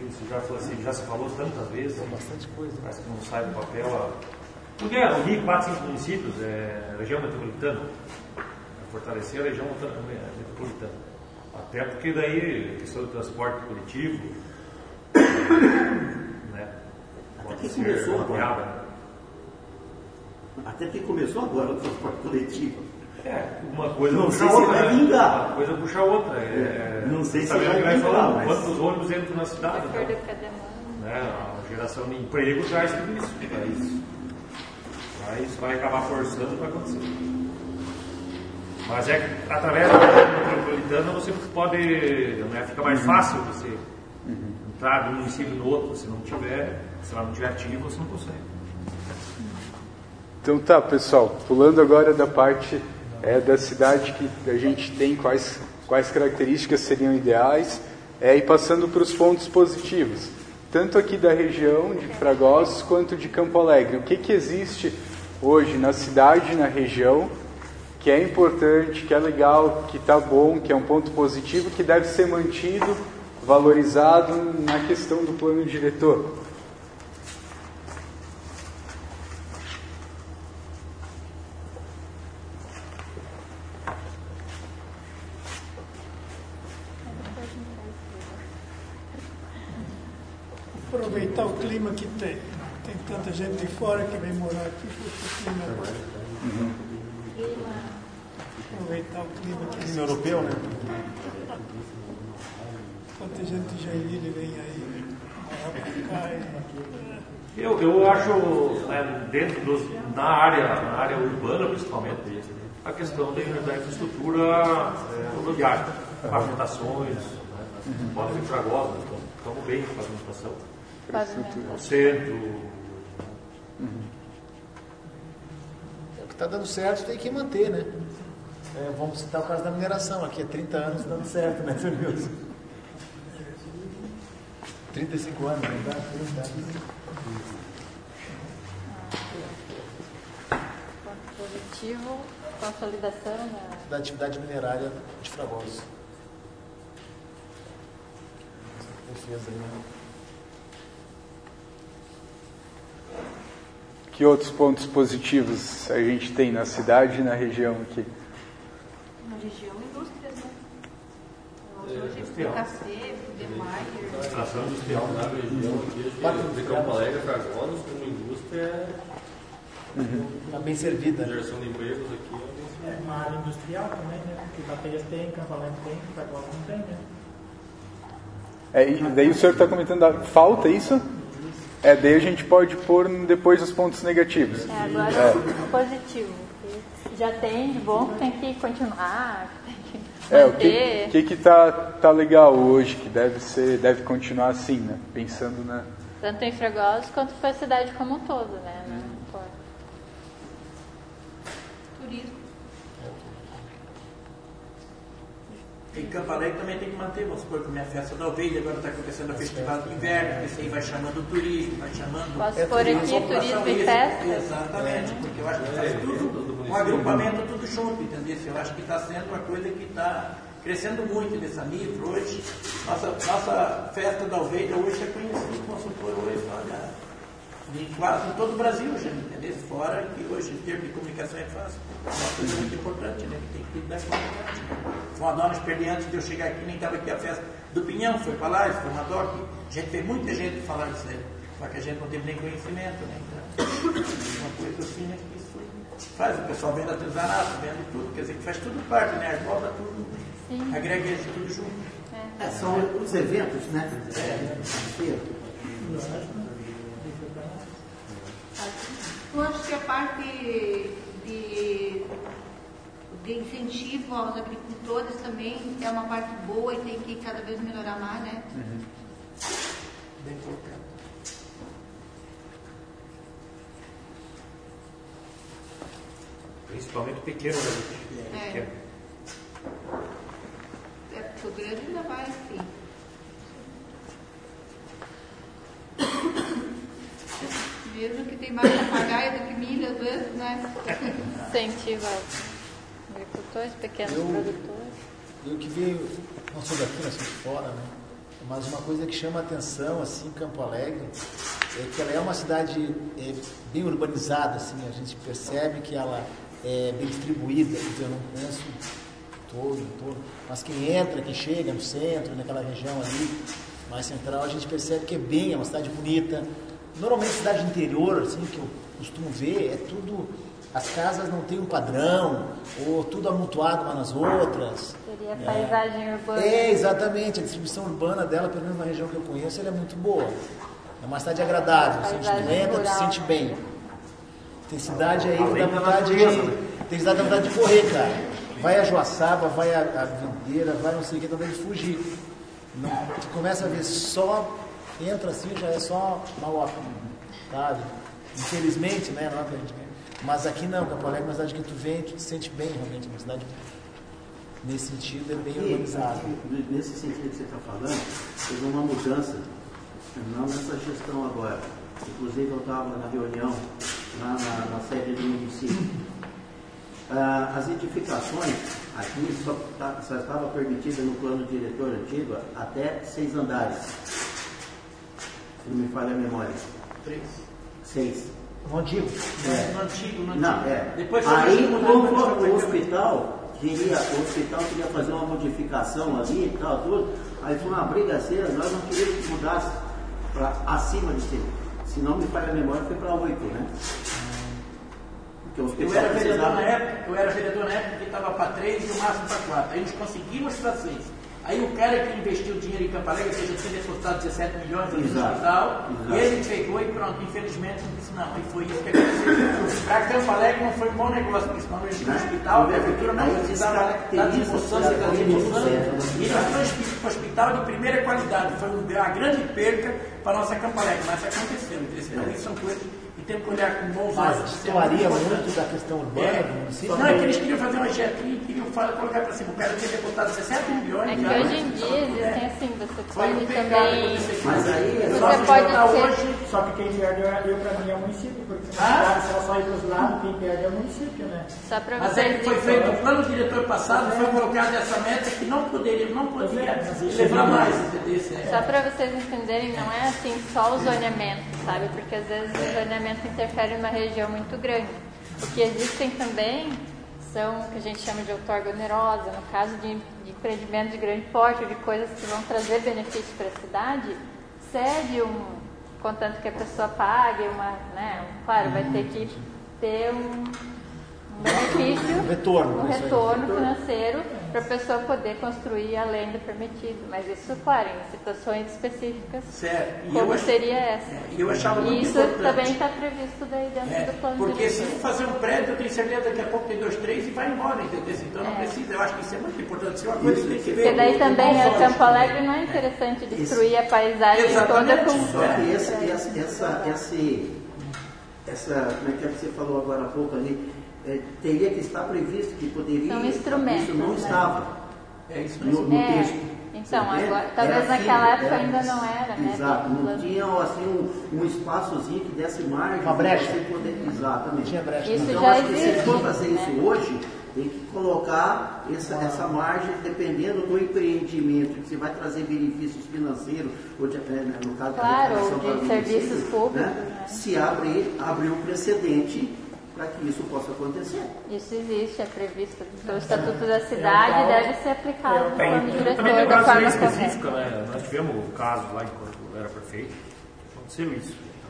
já se falou tantas vezes. Bastante coisa. Parece que não sai do papel. Porque o Rio, 4, 5 municípios, região metropolitana. Fortalecer a região metropolitana. Até porque daí, questão do transporte coletivo, né? Pode ser ampliada. Até que começou agora o transporte coletivo. Uma coisa não puxa sei a outra. Se vai vingar. Uma coisa puxa a outra. Não sei se vai falar. Mas... Quantos ônibus entram na cidade? Né? A geração de emprego traz tudo isso. Mas vai acabar forçando para acontecer. Mas através da região metropolitana você pode, fica mais fácil você entrar de um município no outro. Se ela não tiver ativo, você não consegue. Então tá, pessoal, pulando agora da parte da cidade que a gente tem, quais características seriam ideais, e passando para os pontos positivos, tanto aqui da região de Fragosos quanto de Campo Alegre. O que existe hoje na cidade, na região, que é importante, que é legal, que está bom, que é um ponto positivo, que deve ser mantido, valorizado na questão do plano diretor? Aproveitar o clima que tem. Tem tanta gente de fora que vem morar aqui, porque o clima é bom. Aproveitar o clima que clima europeu, né? Tanta gente de Joinville vem aí morar pra cá. Eu acho, na área urbana principalmente, a questão da infraestrutura rodoviária, pavimentações, pode vir Fragosos, estamos bem com a pavimentação. O centro. O que está dando certo tem que manter, né? Vamos citar o caso da mineração, aqui há 30 anos dando certo, né, Sr. Wilson? 35 anos, né? 30 anos. Ponto positivo, consolidação da atividade minerária de Fragosos. Defesa aí, né? Que outros pontos positivos a gente tem na cidade e na região aqui? Na região, indústrias, né? Hoje, KC, Demeyer. Extração industrial na região aqui, de Campo Alegre, Fragosos, como indústria está bem servida. Geração de empregos aqui. Uma área industrial também, né? Porque Baterias tem, Campo Alegre tem, Fragosos não tem, né? E daí o senhor está comentando, falta isso? Daí a gente pode pôr depois os pontos negativos. Agora positivo. Já tem de bom, tem que continuar, tem que manter. O que tá legal hoje, que deve continuar assim, né? Pensando na... Tanto em Fragosos quanto para a cidade como um todo, né? Turismo. Em Campo Alegre também tem que manter, vamos supor que a minha festa da ovelha, agora está acontecendo a festival de inverno, esse aí vai chamando o turismo, vai chamando... Posso pôr aqui turismo e festa? Exatamente, porque eu acho que faz tudo, um agrupamento tudo junto, entendeu? Eu acho que está sendo uma coisa que está crescendo muito nessa nível hoje. Nossa festa da ovelha hoje é conhecida, vamos supor, hoje, olha, quase em todo o Brasil, já, entendeu? Fora que hoje em termos de comunicação é fácil. É uma coisa muito importante, né? Que tem que cuidar da comunidade. Foi uma dó nos perder antes de eu chegar aqui, nem estava aqui a festa do Pinhão, foi para lá, foi uma dó que a gente fez muita gente falar disso aí, só que a gente não teve nem conhecimento, né? Então, uma coisa assim, né? Que isso faz, o pessoal vendo artesanato, vendo tudo, quer dizer, que faz tudo parte, né? Volta tudo, agrega isso tudo junto. São os eventos, né? Eu acho que a parte de incentivo aos agricultores também é uma parte boa e tem que cada vez melhorar mais, né? Bem colocado. Principalmente pequeno, né? Porque o grande ainda vai, sim. Mesmo que tem mais papagaio do que milho, às vezes, né? Incentiva agricultores, pequenos produtores. Eu que vi, nós somos daqui, nós somos de fora, né? Mas uma coisa que chama a atenção, assim, Campo Alegre, é que ela é uma cidade bem urbanizada, assim, a gente percebe que ela é bem distribuída, eu não conheço todo, mas quem entra, quem chega no centro, naquela região ali, mais central, a gente percebe que é uma cidade bonita. Normalmente cidade interior, assim, que eu costumo ver, é tudo, as casas não têm um padrão, ou tudo amontoado umas nas outras. Seria paisagem urbana. Exatamente, a distribuição urbana dela, pelo menos na região que eu conheço, ela é muito boa. É uma cidade agradável, assim, tu entra, tu se sente bem. Tem cidade aí que dá vontade de correr, cara. Vai a Joaçaba, vai a Videira, vai não sei o que, dá vontade de fugir. Não, tu começa a ver só, entra assim, já é só maloca, sabe? Infelizmente, né? Não aparentemente. Mas aqui não, Campo Alegre é uma cidade que tu vem, tu te sente bem realmente, uma cidade nesse sentido é bem urbanizada. Nesse sentido que você está falando, teve uma mudança, não nessa gestão agora. Inclusive eu estava na reunião lá na sede do município. As edificações aqui só estava permitida no plano diretor antigo até 6 andares. Se não me falha a memória. 6. No antigo? No antigo. Não, Depois aí como o hospital queria fazer uma modificação ali e tal, tudo, aí foi uma brigaceira, nós não queríamos que mudasse para acima de 6. Se não me falha a memória, foi para 8, né? Eu era vereador na época que estava para 3 e o máximo para 4. Aí nós conseguimos para 6. Aí o cara que investiu dinheiro em Campo Alegre, que já tinha depositado 17 milhões no hospital, e ele pegou e pronto, infelizmente não disse não. E foi isso que aconteceu. Para Campo Alegre não foi um bom negócio, porque senão no hospital, a prefeitura não precisava da discussão. E nós fomos para o hospital de primeira qualidade. Foi uma grande perca para a nossa Campo Alegre, mas aconteceu. Então isso são coisas que temos que olhar com bons olhos. Mas falaria muito da questão urbana do município? Não, é que eles queriam fazer uma GEP e queriam colocar para cima. O cara tinha depositado 60 milhões. É que hoje em dia existem assim, você pode também. Mas aí você pode hoje, só que quem perde para mim é o município, porque se ela só ir para os lados, quem perde é o município, né? Só para mas vocês. é que foi feito, o plano diretor passado foi colocado essa meta que não podia levar mais. Só para vocês entenderem, não é assim só o zoneamento, sabe? Porque às vezes o zoneamento interfere numa região muito grande. O que existem também são o que a gente chama de outorga onerosa, no caso de empreendimentos de grande porte, de coisas que vão trazer benefício para a cidade, cede contanto que a pessoa pague, claro, vai ter que ter um benefício, um retorno financeiro para a pessoa poder construir além do permitido. Mas isso, claro, em situações específicas, como seria essa. E isso também está previsto daí dentro do plano. Porque se for fazer um prédio, eu tenho certeza que daqui a pouco tem 2, 3 e vai embora, entendeu? Então não precisa, eu acho que isso é muito importante. Isso é uma coisa que tem que ver. Porque daí também a Campo Alegre não é interessante destruir a paisagem toda com... Só que essa, como é que você falou agora há pouco ali, teria que estar previsto que poderia. São instrumentos. Isso não estava no texto. Então, agora, talvez naquela época ainda não era, né? Exato, não tinha assim um espaçozinho que desse margem. Uma brecha. Exatamente. Tinha brecha. Isso então, já acho existe, que se for fazer isso hoje, tem que colocar essa margem, dependendo do empreendimento, que você vai trazer benefícios financeiros, ou no caso da de serviços públicos. Né? Se abrir um precedente para que isso possa acontecer. Isso existe, é previsto pelo Estatuto da Cidade e deve ser aplicado no plano diretor também tem da caso forma específico, correta. né? Nós tivemos um caso lá enquanto eu era prefeito, aconteceu isso.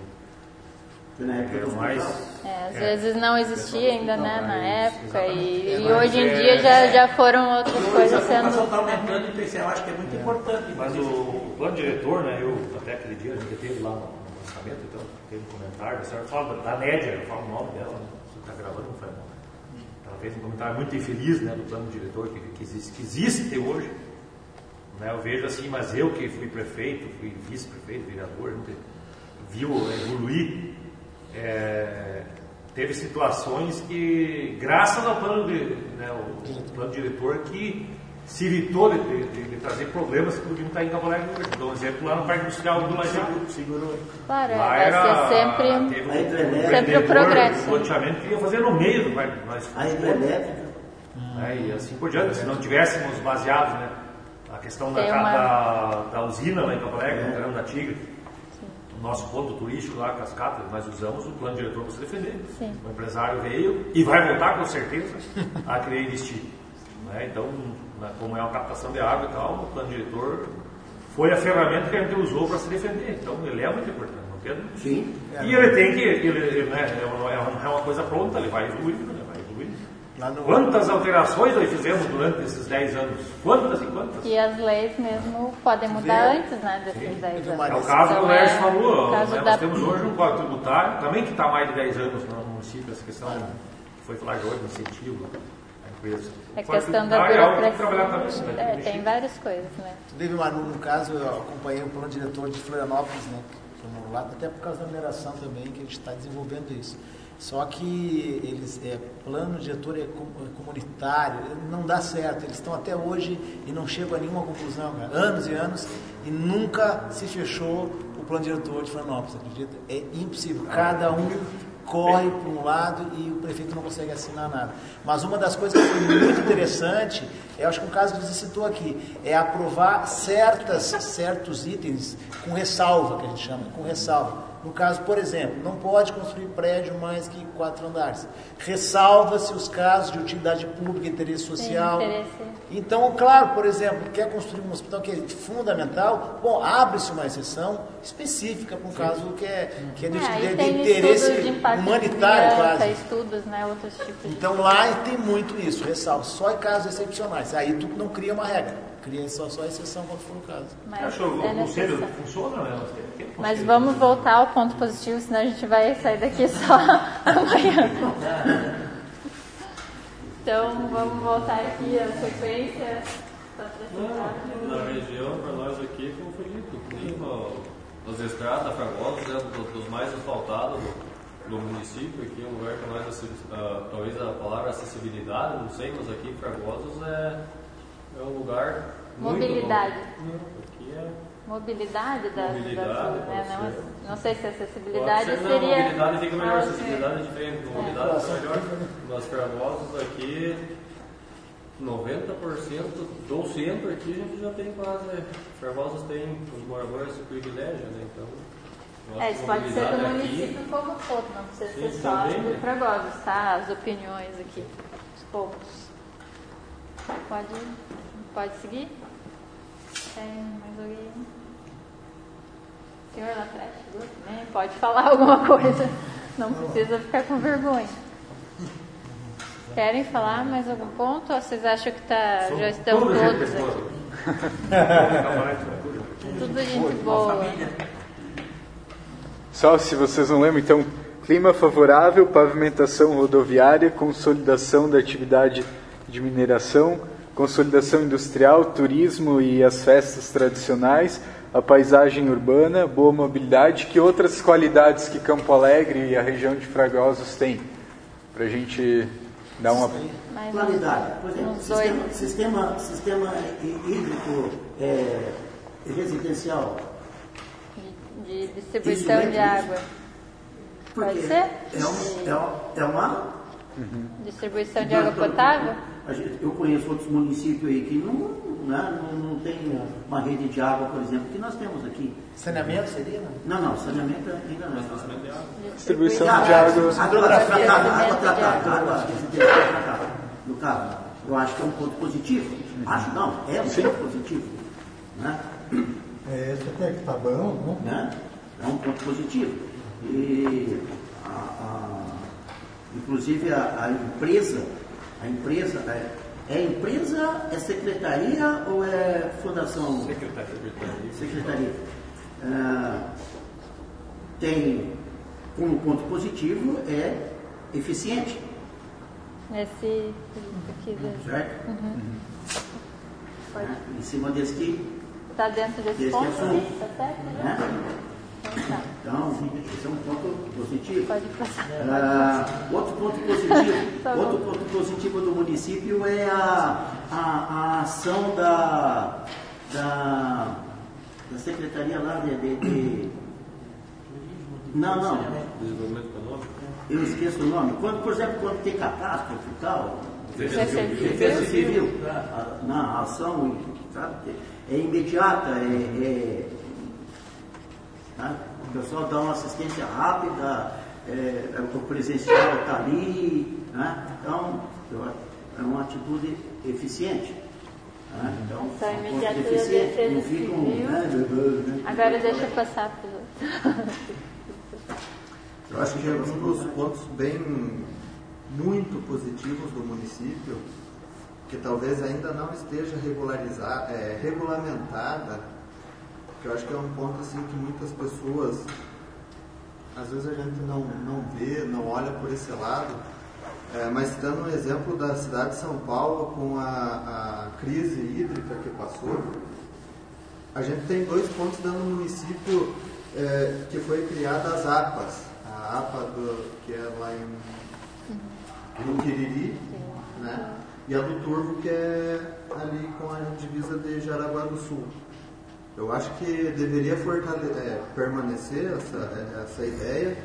Às vezes não existia ainda, né, na época, e hoje em dia já foram outras coisas sendo... está aumentando e eu acho que é muito importante. Mas o plano diretor, né, eu até aquele dia a gente teve lá no lançamento, então teve um comentário, a senhora fala da Nédia, eu falo o nome dela, né? Você está gravando, não foi mal. Ela fez um comentário muito infeliz, né, do plano diretor que existe hoje. Né, eu vejo assim, mas eu que fui prefeito, fui vice-prefeito, vereador, viu evoluir. Teve situações que, graças ao plano, o plano diretor, que se evitou de trazer problemas que podiam estar em Campo Alegre hoje. Dou um exemplo lá no Parque Industrial do Lajeado. Segurou. Claro, lá sempre o progresso. O loteamento que ia fazer no meio do Parque. A hidrelétrica. E assim por diante, se não tivéssemos baseado, né, questão da usina lá em Campo Alegre, no Grande da Tigre, o nosso ponto turístico lá, Cascata, nós usamos o plano diretor para se defender. Sim. O empresário veio e vai voltar com certeza a querer investir. Né? Então, como é uma captação de água e tal, o plano diretor foi a ferramenta que a gente usou para se defender. Então, ele é muito importante. Não quero... Sim. E ele tem que, né, é uma coisa pronta, ele vai evoluir, né? Quantas alterações nós fizemos durante esses 10 anos? Quantas e quantas? E as leis mesmo podem mudar antes, né, desses 10 anos. É o caso que o Lércio falou, caso nós temos hoje um código tributário, também que está há mais de 10 anos no município, essa questão foi falar de hoje, incentivo à empresa. É questão da burocracia, tem várias coisas, né? No caso, eu acompanhei o plano diretor de Florianópolis, né, que lá, até por causa da mineração também, que a gente está desenvolvendo isso. Só que eles, plano diretor é comunitário, não dá certo. Eles estão até hoje e não chegam a nenhuma conclusão, cara. Anos e anos, e nunca se fechou o plano diretor de Florianópolis, acredita? É impossível. Cada um corre para um lado e o prefeito não consegue assinar nada. Mas uma das coisas que foi muito interessante, eu acho que o caso que você citou aqui, é aprovar certos itens com ressalva, que a gente chama, com ressalva. No caso, por exemplo, não pode construir prédio mais que 4 andares. Ressalva-se os casos de utilidade pública, interesse social. Então, claro, por exemplo, quer construir um hospital que é fundamental, bom, abre-se uma exceção específica para um caso que é de interesse humanitário, quase. Estudos, né, outros tipos de... Então, lá tem muito isso, ressalva, só em casos excepcionais. Aí tu não cria uma regra. Cria só a exceção quando for o caso. Acho que o conselho funciona, né? Mas vamos voltar ao ponto positivo, senão a gente vai sair daqui só amanhã. Então, vamos voltar aqui à sequência. Na região, para nós aqui, como foi dito, o clima, as estradas, Fragosos, é dos mais asfaltados do município. Aqui é um lugar que nós, talvez a palavra acessibilidade, não sei, mas aqui em Fragosos é um lugar mobilidade. Muito aqui é mobilidade da né? Não sei se acessibilidade ser, seria... mobilidade fica melhor, acessibilidade é diferente. Mobilidade fica melhor. Nós Fragosos aqui, 90% do centro aqui a gente já tem quase... Fragosos tem os moradores de privilégio, né? Então... isso pode ser do município como um todo, não precisa ser só do Fragosos, tá? As opiniões aqui, os poucos. Pode seguir? Mais alguém? Senhor lá atrás, chegou também? Pode falar alguma coisa. Não precisa ficar com vergonha. Querem falar mais algum ponto? Ou vocês acham que já estão todos aqui? Tudo gente boa. Só se vocês não lembram, então, clima favorável, pavimentação rodoviária, consolidação da atividade de mineração, consolidação industrial, turismo e as festas tradicionais, a paisagem urbana, boa mobilidade. Que outras qualidades que Campo Alegre e a região de Fragosos têm? Para a gente dar uma... Qualidade. Por exemplo, sistema hídrico residencial. De distribuição de água. Pode ser? É uma... Distribuição de água potável? Eu conheço outros municípios aí que não tem uma rede de água, por exemplo, que nós temos aqui. Saneamento seria? Não, saneamento ainda não. Distribuição de água. Água tratada, no caso. Eu acho que é um ponto positivo. Acho não, é um ponto positivo. Né? Esse até que está bom, né? É um ponto positivo. E inclusive a empresa é secretaria ou é fundação? Secretaria. Tem como ponto positivo eficiente. Esse aqui certo? Pode. Em cima desse que está dentro desse ponto, tá certo? Né? Então, esse é um ponto positivo. Pode passar. Outro ponto positivo do município é a ação da secretaria lá de não. Desenvolvimento econômico. Eu esqueço o nome. Por exemplo, quando tem catástrofe e tal, Defesa Civil. Na ação sabe? É imediata, tá? O pessoal dá uma assistência rápida, o presencial está ali, né? Então, é uma atitude eficiente. Né? Então, imediatamente não ficam, agora deixa eu passar para os outros. Eu acho que um dos pontos muito positivos do município, que talvez ainda não esteja regulamentada, que eu acho que é um ponto assim que muitas pessoas, às vezes a gente não vê, não olha por esse lado, mas dando um exemplo da cidade de São Paulo com a crise hídrica que passou, a gente tem 2 pontos dentro do município que foi criada as APAs, a APA que é lá no Quiriri, né? E a do Turvo, que é ali com a divisa de Jaraguá do Sul. Eu acho que deveria permanecer essa ideia.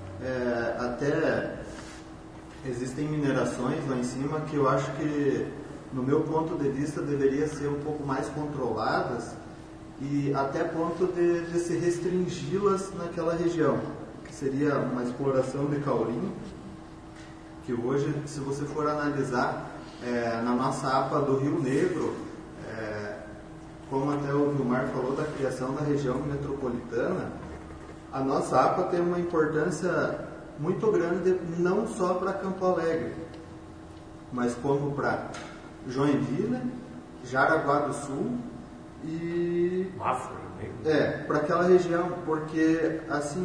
Até existem minerações lá em cima que eu acho que, no meu ponto de vista, deveria ser um pouco mais controladas e até ponto de se restringi-las naquela região, que seria uma exploração de caurim, que hoje, se você for analisar, na nossa APA do Rio Negro, como até o Vilmar falou da criação da região metropolitana, a nossa APA tem uma importância muito grande, não só para Campo Alegre, mas como para Joinville, Jaraguá do Sul e para aquela região, porque assim,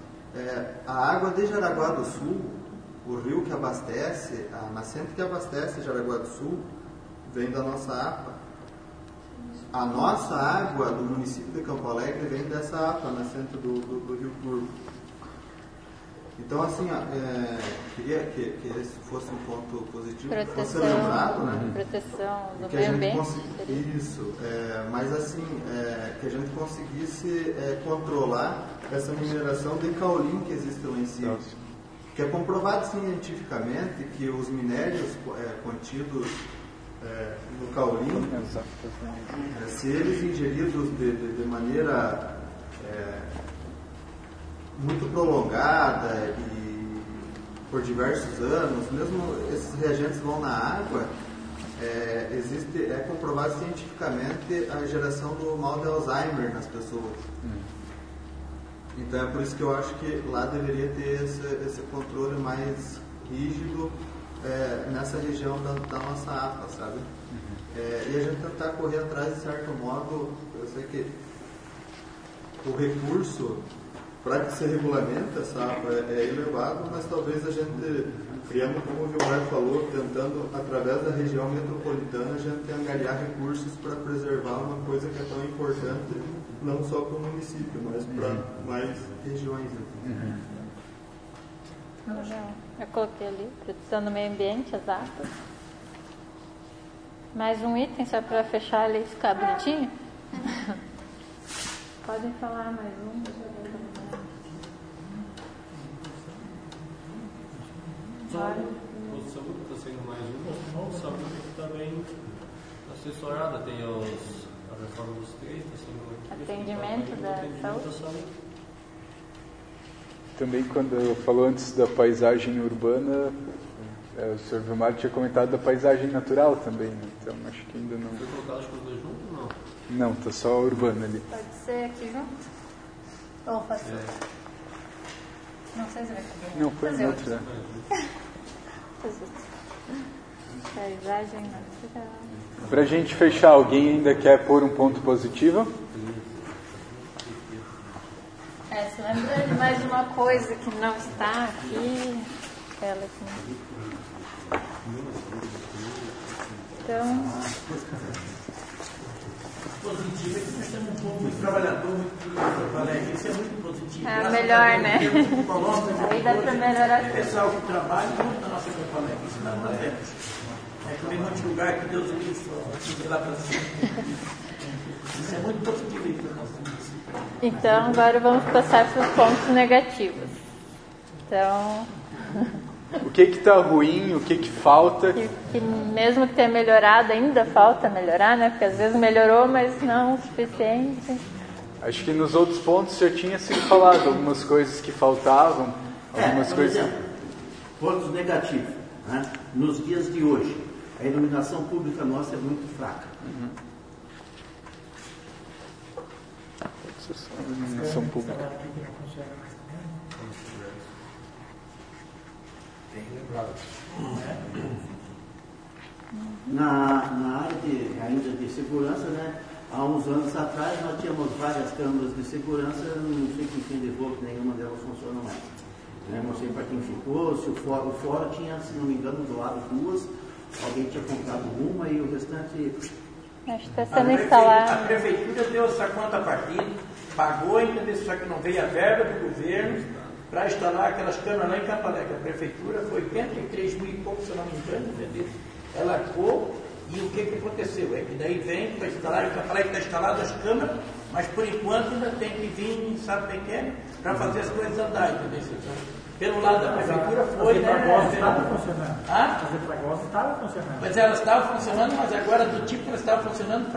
a água de Jaraguá do Sul, o rio que abastece, a nascente que abastece Jaraguá do Sul, vem da nossa APA. A nossa água do município de Campo Alegre vem dessa APA, nascente do Rio Turvo. Então, assim, queria que esse fosse um ponto positivo, que fosse lembrado, né? Proteção do que meio ambiente. Isso, mas assim, que a gente conseguisse controlar essa mineração de caulim que existe lá em cima. Que é comprovado cientificamente que os minérios contidos no caulim, se eles ingeridos de maneira muito prolongada e por diversos anos, mesmo esses reagentes vão na água, é comprovado cientificamente a geração do mal de Alzheimer nas pessoas. Então é por isso que eu acho que lá deveria ter esse controle mais rígido nessa região da nossa APA, sabe? E a gente tentar correr atrás, de certo modo, eu sei que o recurso para que se regulamente essa APA é elevado, mas talvez a gente, criando, como o Vilmar falou, tentando, através da região metropolitana, a gente angariar recursos para preservar uma coisa que é tão importante, não só para o município, mas para mais regiões. Eu coloquei ali, proteção do meio ambiente, as APAs. Mais um item, só para fechar ali e ficar bonitinho. Podem falar mais um. O saúde está sendo mais um. O saúde está bem assessorada, tem a reforma dos treinos, assim, atendimento da saúde. Também, quando falou antes da paisagem urbana, o Sr. Vilmar tinha comentado da paisagem natural também, né? Então acho que ainda não. Foi colocado as coisas junto ou não? Não, está só a urbana ali. Pode ser aqui junto? Ou fazer? Não sei se vai caber. Não, foi em outro, né? Paisagem natural. Para a gente fechar, alguém ainda quer pôr um ponto positivo? Se lembra de mais uma coisa que não está aqui. Ela aqui. Então. Positivo é que nós temos um povo muito trabalhador, muito. Isso é muito positivo. É melhor, né? Aí dá para melhorar. O pessoal que trabalha muito na nossa Campo Alegre, isso não é. É que em monte de lugar que Deus livre, de lá para cima. Isso é muito positivo aí para nós. Então, agora vamos passar para os pontos negativos. Então, O que está ruim, o que falta. Que mesmo que tenha melhorado, ainda falta melhorar, né? Porque às vezes melhorou, mas não o suficiente. Acho que nos outros pontos já tinha sido falado algumas coisas que faltavam, algumas coisas... Exemplo, pontos negativos. Né? Nos dias de hoje, a iluminação pública nossa é muito fraca. Iluminação pública. Na área ainda de segurança, né? Há uns anos atrás nós tínhamos várias câmeras de segurança, não sei quem levou, que nenhuma delas funciona mais. Não sei para quem ficou, se o fora tinha, se não me engano, doado 2, alguém tinha comprado uma e o restante... Acho que está sendo instalado. A prefeitura deu essa conta partida, pagou, entendeu? Só que não veio a verba do governo para instalar aquelas câmeras lá em Campo Alegre. A prefeitura foi 83 mil e pouco, se eu não me engano, entendeu? Ela ficou, e o que aconteceu? É que daí vem para instalar, em Campo Alegre está instalado as câmeras, mas por enquanto ainda tem que vir, sabe bem que é, para fazer as coisas andar, entendeu? Pelo lado da prefeitura foi, né? Estava funcionando. As retragostas estavam funcionando. Mas elas estavam funcionando, mas agora do tipo que elas estavam funcionando,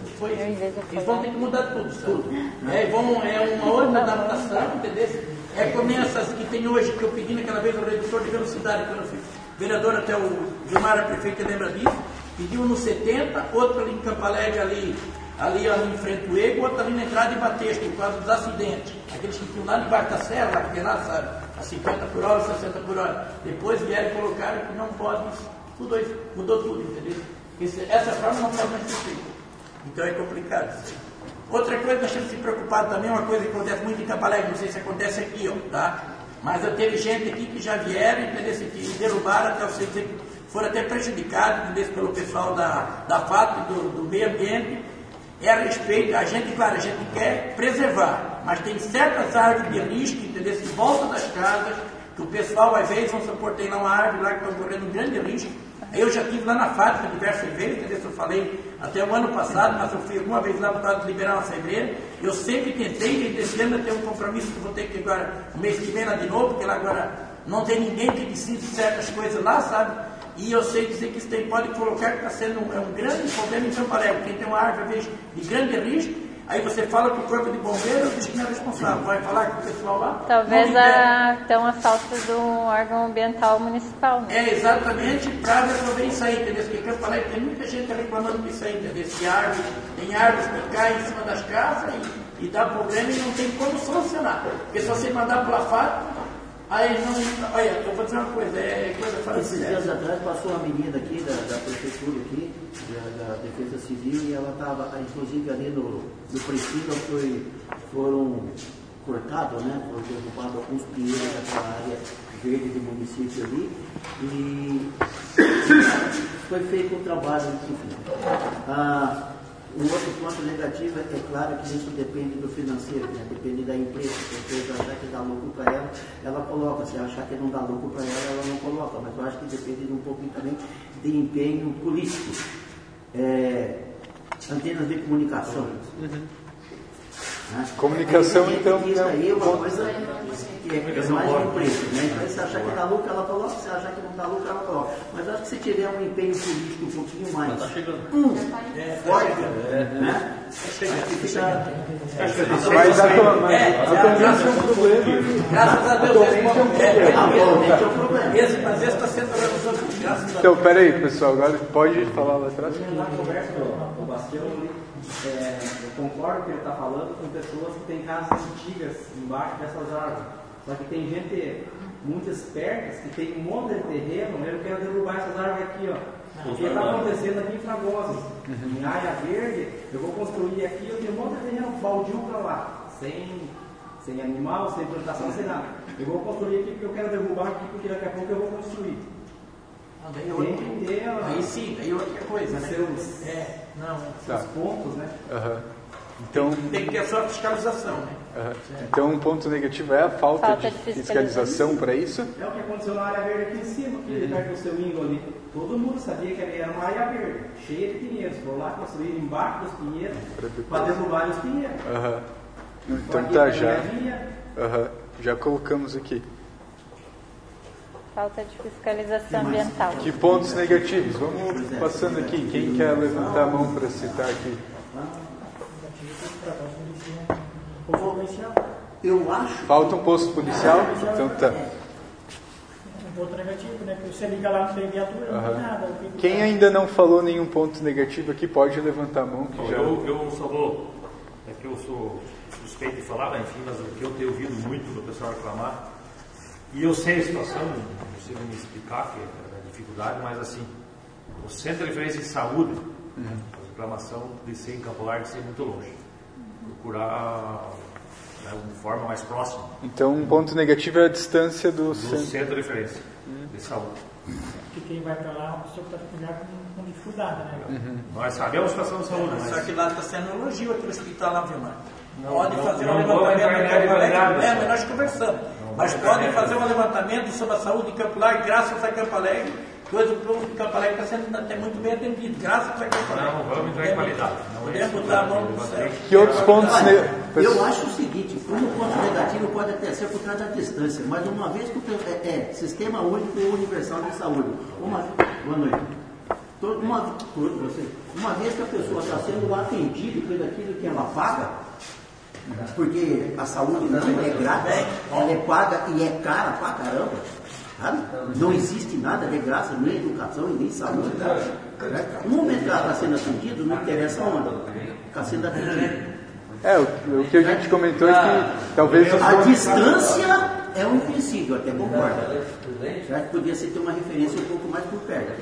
eles vão ter que mudar tudo, sabe? É uma outra adaptação, entendeu? É como essas que tem hoje, que eu pedi naquela vez ao redutor de velocidade, quando eu fui vereador, até o Gilmar, a prefeita, lembra disso? Pediu no 70, outro ali em Campo Alegre, ali em frente ao Ego, outro ali na entrada de Batesco, por causa dos acidentes. Aqueles que tinham lá debaixo da serra, porque lá, sabe, a 50 por hora, 60 por hora. Depois vieram e colocaram que não pode, tudo isso, mudou tudo, entendeu? Essa forma não pode mais ser feita. Então é complicado. Outra coisa que nós temos que se preocupar também, uma coisa que acontece muito em Campo Alegre, não sei se acontece aqui, ó, tá? Mas teve gente aqui que já vieram, entendeu? Que derrubaram até você dizer que foram até prejudicados, entendeu? Pelo pessoal da FAP, do meio ambiente. É a respeito, a gente quer preservar, mas tem certas árvores de risco, entendeu? Em volta das casas, que o pessoal, às vezes, vamos supor, tem lá uma árvore lá que está correndo um grande risco. Eu já estive lá na fábrica diversas vezes, entendeu? Eu falei até o ano passado, mas eu fui alguma vez lá por causa de liberar uma fevereira. Eu sempre tentei, e desse ano eu tenho um compromisso que vou ter que agora, no mês que vem lá de novo, porque lá agora não tem ninguém que decide certas coisas lá, sabe? E eu sei dizer que isso tem, pode colocar que está sendo um grande problema em Campo Alegre. Quem tem uma árvore, às vezes, de grande risco, aí você fala que o corpo de bombeiro diz que não é responsável. Vai falar com o pessoal lá? Talvez então a falta do órgão ambiental municipal, né? É exatamente para resolver isso aí, entendeu? Porque em Campo Alegre tem muita gente reclamando disso aí, entendeu? Tem árvores que caem em cima das casas e dá problema e não tem como solucionar. Porque se você mandar para a FAP, aí não. Olha, eu vou dizer uma coisa, é coisa fora de sério. Esses dias atrás passou uma menina aqui da prefeitura aqui, da Defesa Civil, e ela estava, inclusive ali no Priscila foram cortados, né? Foram derrubados alguns pinheiros daquela área verde do município ali, e foi feito um trabalho, enfim. Um outro ponto negativo é claro que isso depende do financeiro, né? Depende da empresa. Se a empresa achar que dá lucro para ela coloca. Se achar que não dá lucro para ela não coloca. Mas eu acho que depende de um pouquinho também de empenho político. Antenas de comunicação. Né? Comunicação, então. Isso aí é uma coisa que é mais de preço, né? Então, se achar que dá lucro, ela coloca. Se achar que não dá lucro, ela coloca. Mas eu acho que se tiver um empenho político um pouquinho mais forte, né? Mas atualmente é um problema. Graças a Deus, atualmente é um problema. Mas esse está sendo resolvido. Então, peraí, pessoal, agora pode falar lá atrás. Na conversa do Bastião, eu concordo com o que ele está falando com pessoas que têm casas antigas embaixo dessas árvores. Só que tem gente muito esperta que tem um monte de terreno, eu quero derrubar essas árvores aqui, ó. O que está acontecendo aqui em Fragosos, em área verde, eu vou construir aqui, eu tenho um monte de terreno baldio para lá, sem animal, sem plantação, sem nada. Eu vou construir aqui porque eu quero derrubar aqui, porque daqui a pouco eu vou construir. Aí sim, aí outra coisa, né? Os pontos, né? Então, tem que ter a sua fiscalização, né? Então, um ponto negativo é a falta de fiscalização para isso? É o que aconteceu na área verde aqui em cima, aqui perto do seu índio ali. Todo mundo sabia que era uma área verde, cheia de pinheiros. Foram lá construir embaixo dos pinheiros para derrubar os pinheiros. Então tá, já colocamos aqui. Falta de fiscalização ambiental. Que pontos negativos? Vamos passando aqui. Quem quer levantar a mão para citar aqui? Eu acho. Falta um posto policial? Então tá. Um ponto negativo, né? Porque você liga lá, não tem viatura, não tem nada. Quem ainda não falou nenhum ponto negativo aqui, pode levantar a mão. Que já... Eu só vou... É que eu sou suspeito de falar, enfim, mas o que eu tenho ouvido muito do pessoal reclamar, e eu sei a situação, não consigo me explicar, que é a dificuldade, mas assim, o centro de referência de saúde, a reclamação de ser em Campo Largo, de ser muito longe. Procurar uma forma mais próxima. Então, um ponto negativo é a distância do centro de referência de saúde. Porque quem vai para lá é uma pessoa que está com dificuldade, né? Nós sabemos a situação de saúde, Só que lá está sendo um elogio aquele hospital lá, Vilmar. Não, pode fazer não um levantamento em Campo Alegre, mas nós conversamos. Mas pode fazer um levantamento sobre a saúde em Campo Largo, graças a Campo Alegre. Coisa que o povo de Campo Alegre está sendo até muito bem atendido, graças a Campo Alegre. Não, vamos entrar em qualidade. Podemos botar a mão no céu. Que outros pontos Eu acho o seguinte, como ponto negativo pode até ser por causa da distância, mas uma vez que o Sistema Único e Universal de Saúde, boa noite. Uma vez que a pessoa está sendo atendida por aquilo que ela paga, porque a saúde não é grátis, ela é paga e é cara pra caramba, sabe? Não existe nada de graça, nem educação e nem saúde. No momento que ela está sendo atendida, não interessa onde, está sendo atendida. O que a gente comentou é que talvez... A distância é um princípio, até concordo. Já que podia ser ter uma referência um pouco mais por perto.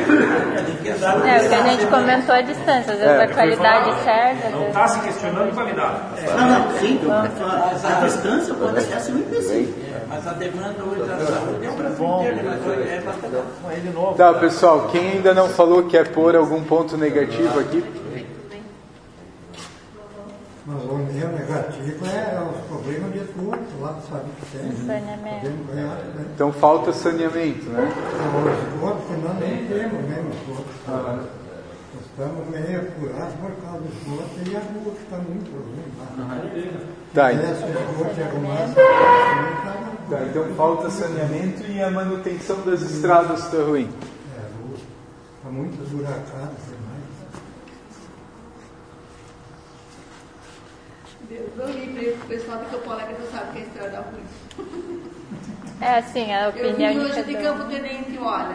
O que a gente comentou a distância, às vezes a qualidade certa. Não está se questionando a qualidade. Não, sim, a distância pode até ser um empecilho. Mas a demanda hoje da saúde é um Brasil inteiro, Tá, pessoal, quem ainda não falou quer pôr algum ponto negativo aqui? Mas o meu negativo é os problemas de esgoto lá, sabe que tem. Saneamento. Então falta saneamento, né? O esgoto, que nós não temos mesmo esgoto. Estamos meio apurados por causa do esgoto e a rua que está muito ruim. Tá, esgoto e arrumar tá, então falta saneamento e a manutenção das estradas está ruim. Está muito buracado demais. Eu li para o pessoal de Campo Alegre não sabe que a estrada ruim. É assim, a opinião eu vi hoje de Campo Tenente, olha.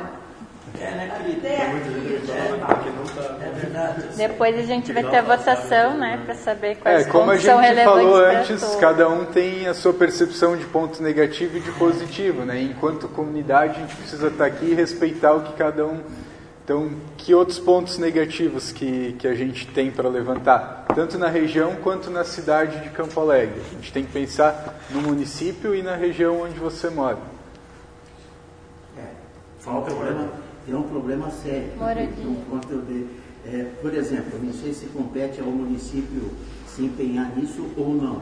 Depois a gente vai ter a votação, né, para saber quais como pontos são relevantes. Como a gente falou antes, cada um tem a sua percepção de ponto negativo e de positivo, né? Enquanto comunidade a gente precisa estar aqui e respeitar o que cada um... Então, que outros pontos negativos que a gente tem para levantar? Tanto na região quanto na cidade de Campo Alegre. A gente tem que pensar no município e na região onde você mora. É um problema sério. Por exemplo, não sei se compete ao município se empenhar nisso ou não.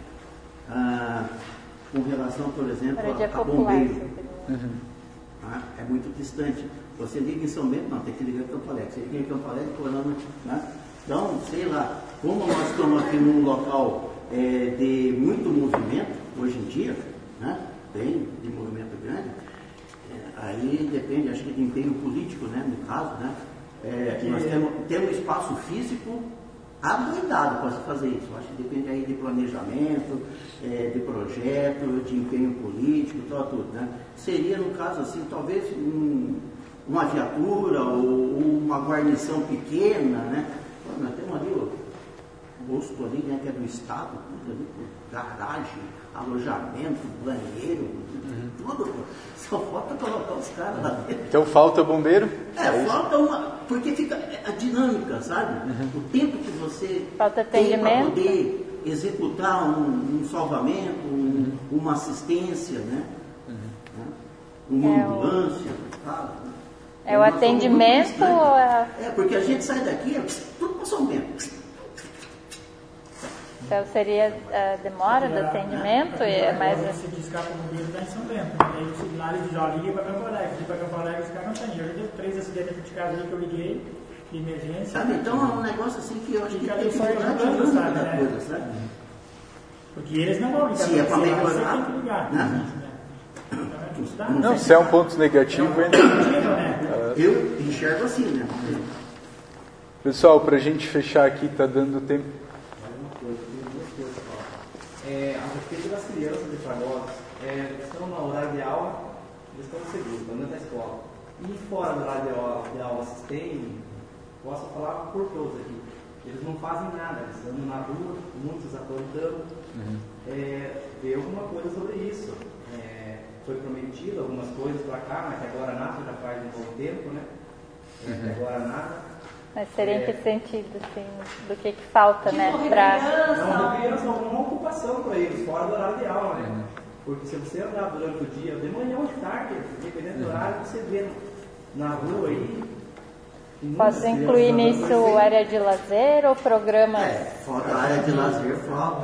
Com relação, por exemplo, a bombeiro. É muito distante. Você liga em São Bento, não, tem que ligar em Campo Alegre. Você liga em Campo Alegre, né? Então, sei lá, como nós estamos aqui num local de muito movimento, hoje em dia, né? Bem de movimento grande, aí depende, acho que de empenho político, né? No caso, né? Nós temos um espaço físico adoidado para se fazer isso. Acho que depende aí de planejamento, de projeto, de empenho político, tudo, né? Seria, no caso assim, talvez uma viatura ou uma guarnição pequena, né? Nós temos ali o posto ali, né, que é do Estado, garagem, alojamento, banheiro, tudo. Só falta colocar os caras lá dentro. Então falta bombeiro? Falta porque fica a dinâmica, sabe? O tempo que você falta tem para poder executar um salvamento, uma assistência, né? Uma ambulância, sabe? É o atendimento ou porque a gente sai daqui, tudo para São Bento. Então seria a demora do atendimento e é mais... Se descar para o bombeiro está em São Bento. Aí lá eles já ligam para Campo Alegre. Para Campo Alegre os caras não têm. Eu já tive 3 acidentes de casa ali que eu liguei, de emergência. Sabe, então é um negócio assim que eu acho que tem que só ajudando, sabe, né? coisa, sabe? Porque eles não vão ligar. Se é para melhorar, tem que ligar. muito. Não, se é um ponto negativo, ainda. Eu enxergo assim, né? Pessoal, para a gente fechar aqui, está dando tempo. A respeito das crianças de Fragosos, estão no horário de aula, eles estão seguros, estão dentro da escola. E fora do horário de aula, vocês têm, posso falar por todos aqui, eles não fazem nada, eles andam na rua, muitos aprontando. Ver alguma coisa sobre isso. Foi prometido algumas coisas para cá, mas agora nada, já faz um bom tempo, né? Agora nada. Mas seria em que sentido, assim, do que falta, né? Pra... Não, criança, uma ocupação para eles, fora do horário de aula, né? Porque se você andar durante o dia, de manhã ou de tarde, dependendo do horário, você vê na rua aí. Posso incluir nisso área de lazer ou programas? Falta área de lazer, falta.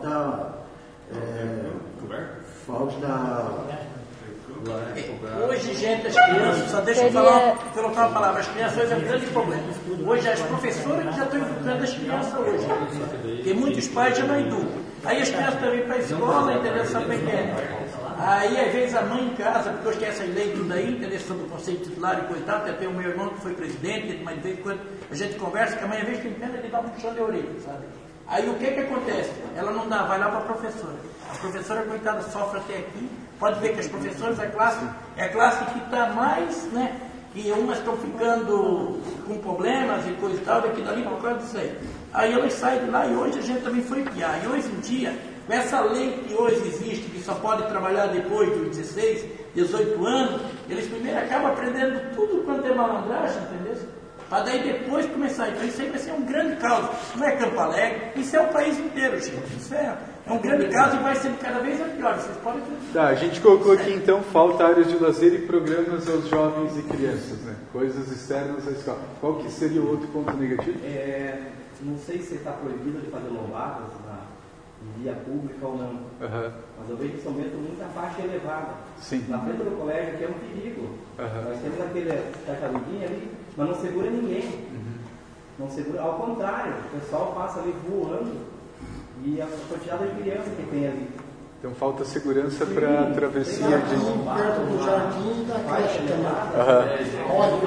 Hoje, gente, as crianças, só deixa eu colocar uma palavra, as crianças hoje é um grande problema. Hoje as professoras que já estão educando as crianças hoje. Porque muitos pais já não educam. Aí as crianças também para a escola, entendeu? Sabe o que é? Aí às vezes a mãe em casa, porque hoje tem essa lei tudo aí, entendeu? Sobre o conceito titular e coisa e tal, até tem o meu irmão que foi presidente, mas de vez em quando a gente conversa, que a mãe às vezes tem pena de dar um puxão de orelha, sabe? Aí o que acontece? Ela não dá, vai lá para a professora. A professora, coitada, sofre até aqui. Pode ver que as professoras, a classe que está mais, né? Que umas estão ficando com problemas e coisa e tal, daqui dali por causa disso aí. Aí elas saem de lá e hoje a gente também foi piar. E hoje em dia, com essa lei que hoje existe, que só pode trabalhar depois dos 16, 18 anos, eles primeiro acabam aprendendo tudo quanto é malandragem, entendeu? Para daí depois começar. Então isso aí vai ser um grande caos. Não é Campo Alegre, isso é o país inteiro, gente. Isso é um grande caso e vai ser cada vez pior. Vocês podem ver. Tá, a gente colocou aqui então, falta áreas de lazer e programas aos jovens e crianças, né? Coisas externas à escola. Qual que seria o outro ponto negativo? Não sei se está proibido de fazer lombadas em via pública ou não. Mas eu vejo que são mesmo muita faixa elevada. Sim. Na frente do colégio, que é um perigo. Nós temos aquele tartaruguinha ali, mas não segura ninguém. Não segura, ao contrário, o pessoal passa ali voando e a quantidade de criança que tem ali. Então falta segurança para a travessia de... Perto do jardim da creche também.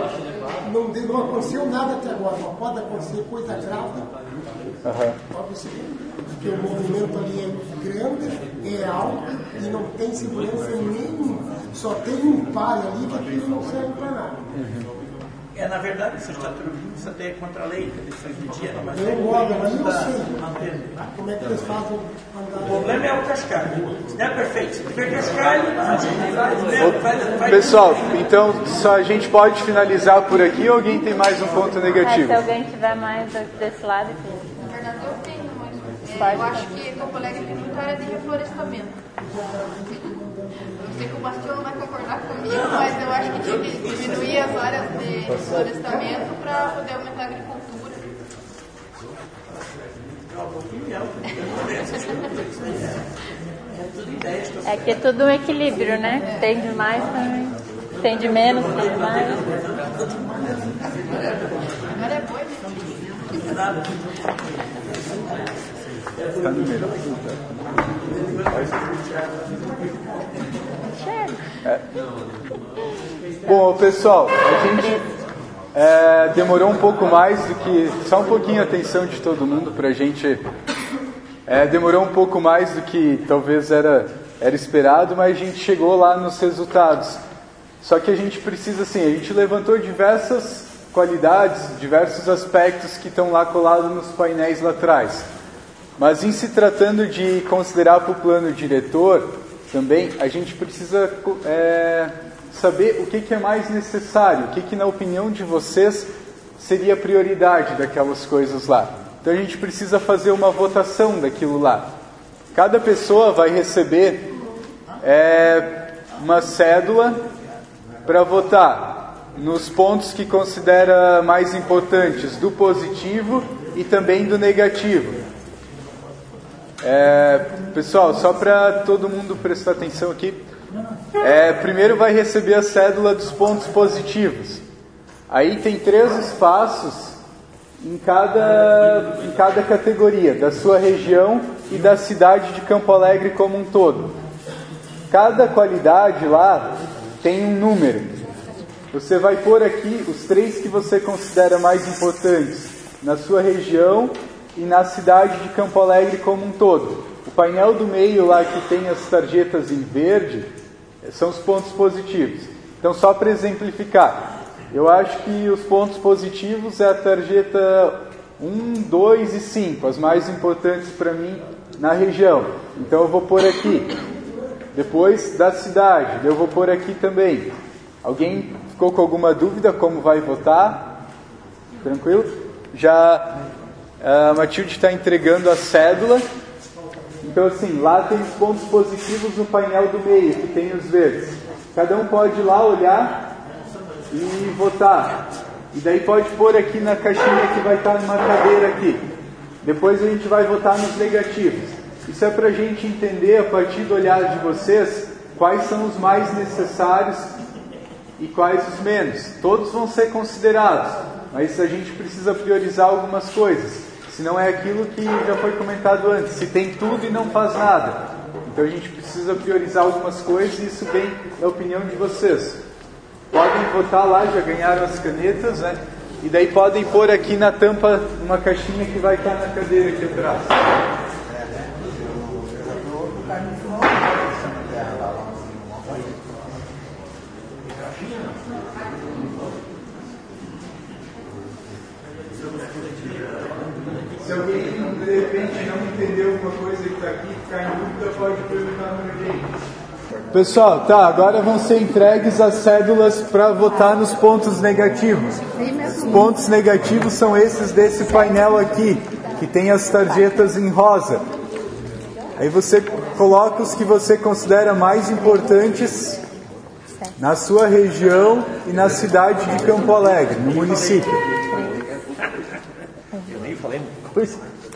Olha, não aconteceu nada até agora, mas pode acontecer coisa grave. Pode ser, porque o movimento ali é grande, é alto e não tem segurança nenhuma. Só tem um pai ali que aquilo não serve para nada. Na verdade, isso está tudo isso até é contra a lei, isso de dia, mas eu moro ali, eu sei. Como é que eles fazem andar? O problema é o cascalho. Não é perfeito. Se tiver cascalho, Pessoal, então só a gente pode finalizar por aqui ou alguém tem mais um ponto negativo? Se alguém tiver mais desse lado. Na verdade, eu tenho, mas eu acho que Campo Alegre tem muita área de reflorestamento. Eu sei que o Bastião não vai concordar comigo, mas eu acho que tinha que diminuir as áreas de reflorestamento para poder aumentar a agricultura. É que é tudo um equilíbrio, né? Tem de mais também. Tem de menos, tem de mais. Agora é boi, Está no melhor. Bom, pessoal, a gente demorou um pouco mais do que... Só um pouquinho a atenção de todo mundo para a gente... demorou um pouco mais do que talvez era esperado, mas a gente chegou lá nos resultados. Só que a gente precisa, assim, a gente levantou diversas qualidades, diversos aspectos que estão lá colados nos painéis lá atrás. Mas em se tratando de considerar para o plano diretor, também a gente precisa saber o que é mais necessário, o que na opinião de vocês seria a prioridade daquelas coisas lá. Então a gente precisa fazer uma votação daquilo lá. Cada pessoa vai receber uma cédula para votar nos pontos que considera mais importantes, do positivo e também do negativo. Pessoal, só para todo mundo prestar atenção aqui, primeiro vai receber a cédula dos pontos positivos. Aí tem 3 espaços em cada categoria, da sua região e da cidade de Campo Alegre como um todo. Cada qualidade lá tem um número. Você vai pôr aqui os 3 que você considera mais importantes na sua região e na cidade de Campo Alegre como um todo. O painel do meio lá que tem as tarjetas em verde são os pontos positivos. Então, só para exemplificar, eu acho que os pontos positivos é a tarjeta 1, 2 e 5, as mais importantes para mim na região. Então eu vou pôr aqui. Depois da cidade, eu vou pôr aqui também. Alguém ficou com alguma dúvida como vai votar? Tranquilo? Já a Matilde está entregando a cédula. Então assim, lá tem os pontos positivos no painel do meio, que tem os verdes. Cada um pode ir lá olhar e votar. E daí pode pôr aqui na caixinha que vai estar numa cadeira aqui. Depois a gente vai votar nos negativos. Isso é para a gente entender, a partir do olhar de vocês, quais são os mais necessários e quais os menos. Todos vão ser considerados, mas a gente precisa priorizar algumas coisas. Senão é aquilo que já foi comentado antes, se tem tudo e não faz nada. Então a gente precisa priorizar algumas coisas e isso vem da opinião de vocês. Podem votar lá, já ganharam as canetas, né? E daí podem pôr aqui na tampa uma caixinha que vai estar na cadeira aqui atrás. Se alguém de repente não entendeu alguma coisa que está aqui, ficar em dúvida, pode perguntar para gente. Pessoal, tá, agora vão ser entregues as cédulas para votar nos pontos negativos. Os pontos negativos são esses desse painel aqui, que tem as tarjetas em rosa. Aí você coloca os que você considera mais importantes na sua região e na cidade de Campo Alegre, no município. Eu nem falei coisa.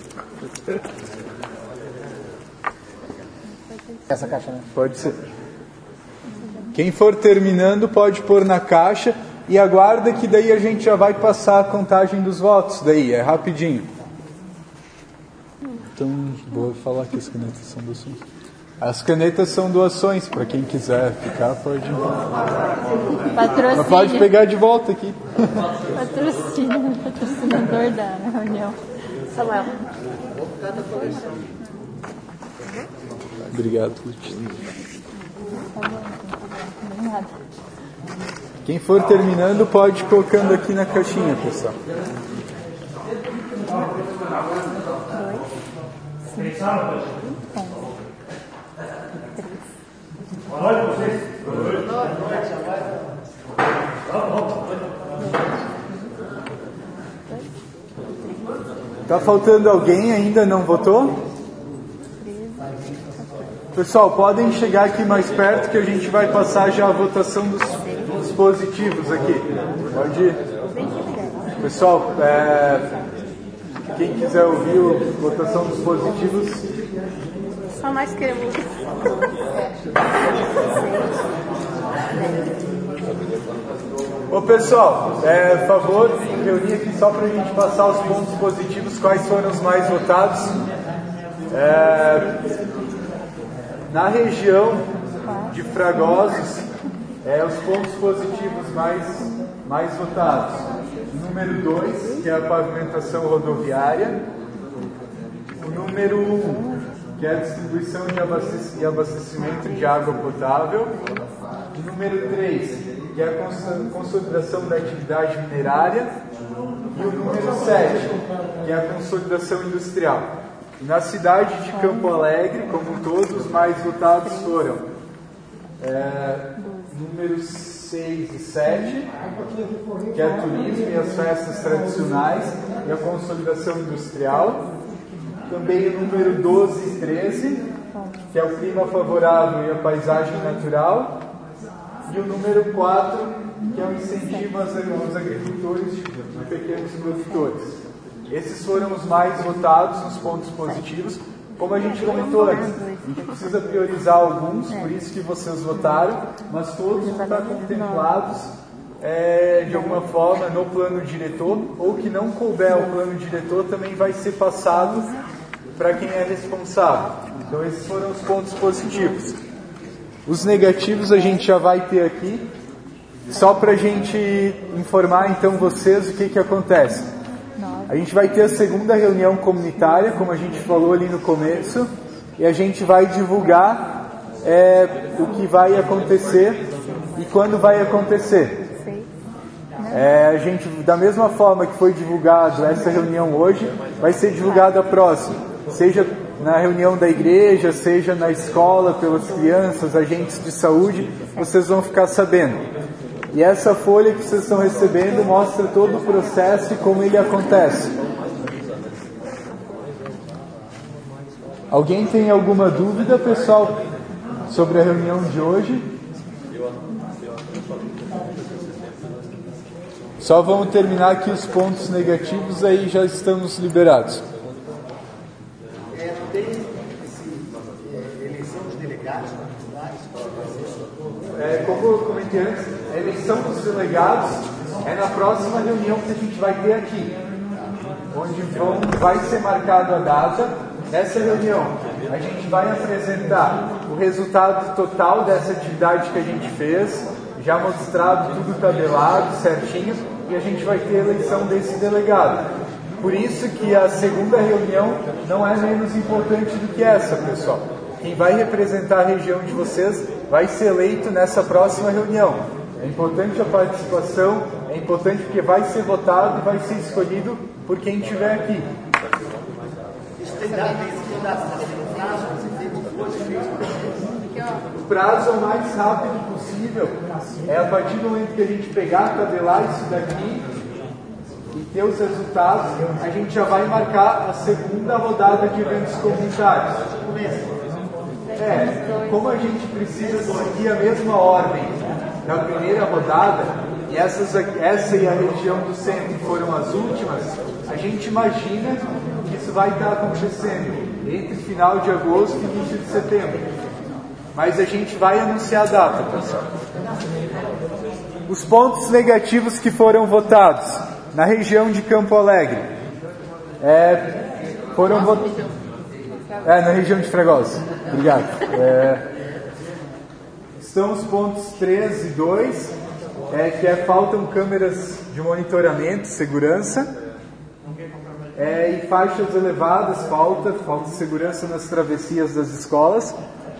Essa caixa, né? Pode ser. Quem for terminando pode pôr na caixa e aguarda que daí a gente já vai passar a contagem dos votos. Daí, é rapidinho. Então, vou falar que as canetas são doações. As canetas são doações, para quem quiser ficar, pode. Patrocínio. Mas pode pegar de volta aqui. Patrocinador da reunião. Samuel. Obrigado, Letícia. Quem for terminando pode ir colocando aqui na caixinha, pessoal. Olha vocês. Tá faltando alguém ainda não votou? Pessoal, podem chegar aqui mais perto que a gente vai passar já a votação dos positivos aqui. Pode ir. Pessoal, quem quiser ouvir a votação dos positivos. Só nós queremos. Ô pessoal, por favor, reunir aqui só para a gente passar os pontos positivos, quais foram os mais votados. Na região de Fragosos, os pontos positivos mais votados. Número 2, que é a pavimentação rodoviária. O número 1, que é a distribuição e abastecimento de água potável. O número 3, que é a consolidação da atividade minerária. E o número 7, que é a consolidação industrial. Na cidade de Campo Alegre, como todos, os mais votados foram números 6 e 7, que é turismo e as festas tradicionais e a consolidação industrial. Também o número 12 e 13, que é o clima favorável e a paisagem natural. E o número 4, que é o incentivo aos agricultores e pequenos produtores. Esses foram os mais votados nos pontos positivos. Como a gente comentou antes, a gente precisa priorizar alguns, por isso que vocês votaram, mas todos vão estar contemplados de alguma forma no plano diretor, ou que não couber o plano diretor também vai ser passado para quem é responsável. Então esses foram os pontos positivos. Os negativos a gente já vai ter aqui, só para a gente informar então vocês o que acontece. A gente vai ter a segunda reunião comunitária, como a gente falou ali no começo, e a gente vai divulgar o que vai acontecer e quando vai acontecer. A gente, da mesma forma que foi divulgado essa reunião hoje, vai ser divulgada a próxima, seja na reunião da igreja, seja na escola, pelas crianças, agentes de saúde, vocês vão ficar sabendo. E essa folha que vocês estão recebendo mostra todo o processo e como ele acontece. Alguém tem alguma dúvida, pessoal, sobre a reunião de hoje? Só vamos terminar aqui os pontos negativos, aí já estamos liberados. Não tem eleição de delegados como eu comentei antes, a eleição dos delegados é na próxima reunião que a gente vai ter aqui, onde vai ser marcada a data. Nessa reunião, a gente vai apresentar o resultado total dessa atividade que a gente fez, já mostrado, tudo tabelado, certinho, e a gente vai ter a eleição desse delegado. Por isso que a segunda reunião não é menos importante do que essa, pessoal. Quem vai representar a região de vocês vai ser eleito nessa próxima reunião. É importante a participação, é importante porque vai ser votado e vai ser escolhido por quem estiver aqui. O prazo é o mais rápido possível. É a partir do momento que a gente pegar, tabelar isso daqui e ter os resultados, a gente já vai marcar a segunda rodada de eventos comunitários. Como a gente precisa seguir a mesma ordem da primeira rodada, e essa e a região do centro foram as últimas, a gente imagina que isso vai estar acontecendo entre final de agosto e início de setembro. Mas a gente vai anunciar a data, pessoal. Os pontos negativos que foram votados na região de Campo Alegre foram votados. Na região de Fragoso. Obrigado. Estão os pontos 3 e 2, faltam câmeras de monitoramento, segurança, e faixas elevadas, falta segurança nas travessias das escolas.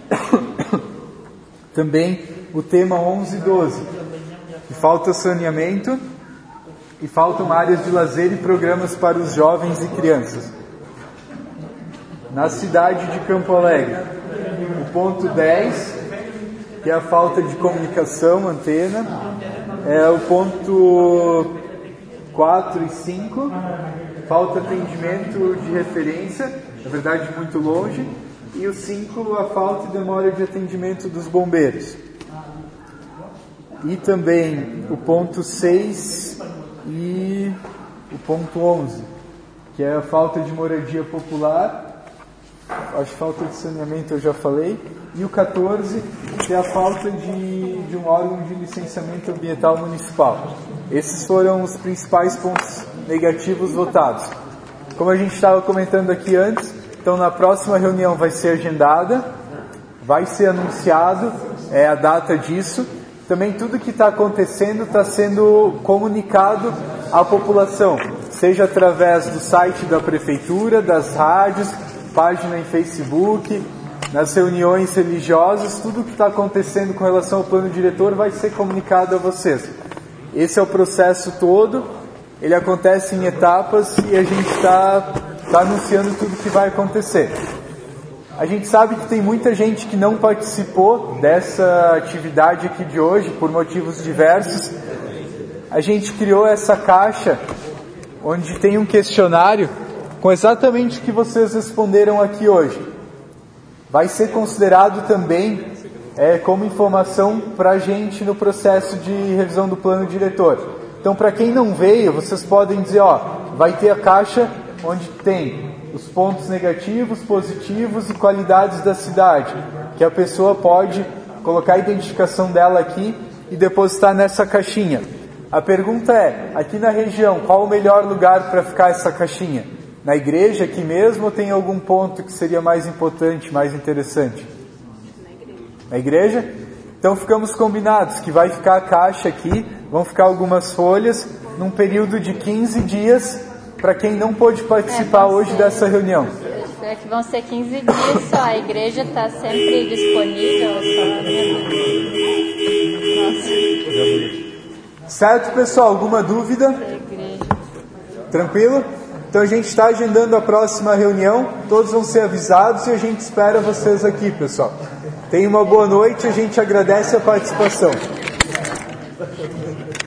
Também o tema 11 e 12, que falta saneamento e faltam áreas de lazer e programas para os jovens e crianças. Na cidade de Campo Alegre, o ponto 10, que é a falta de comunicação, antena, o ponto 4 e 5, falta atendimento de referência, na verdade muito longe, e o 5, a falta e demora de atendimento dos bombeiros. E também o ponto 6 e o ponto 11, que é a falta de moradia popular, a falta de saneamento eu já falei, e o 14, que é a falta de um órgão de licenciamento ambiental municipal. Esses foram os principais pontos negativos votados. Como a gente estava comentando aqui antes, então na próxima reunião vai ser agendada, vai ser anunciado a data disso. Também tudo que está acontecendo está sendo comunicado à população, seja através do site da prefeitura, das rádios, página em Facebook, nas reuniões religiosas, tudo que está acontecendo com relação ao plano diretor vai ser comunicado a vocês. Esse é o processo todo, ele acontece em etapas e a gente está anunciando tudo que vai acontecer. A gente sabe que tem muita gente que não participou dessa atividade aqui de hoje, por motivos diversos. A gente criou essa caixa, onde tem um questionário com exatamente o que vocês responderam aqui hoje. Vai ser considerado também como informação para a gente no processo de revisão do plano diretor. Então, para quem não veio, vocês podem dizer, vai ter a caixa onde tem os pontos negativos, positivos e qualidades da cidade, que a pessoa pode colocar a identificação dela aqui e depositar nessa caixinha. A pergunta aqui na região, qual o melhor lugar para ficar essa caixinha? Na igreja aqui mesmo ou tem algum ponto que seria mais importante, mais interessante? na igreja. Então ficamos combinados que vai ficar a caixa aqui, vão ficar algumas folhas, num período de 15 dias, para quem não pôde participar hoje dessa reunião. É que vão ser 15 dias só, a igreja está sempre disponível. Certo, pessoal? Alguma dúvida? Tranquilo? Então a gente está agendando a próxima reunião, todos vão ser avisados e a gente espera vocês aqui, pessoal. Tenha uma boa noite, a gente agradece a participação.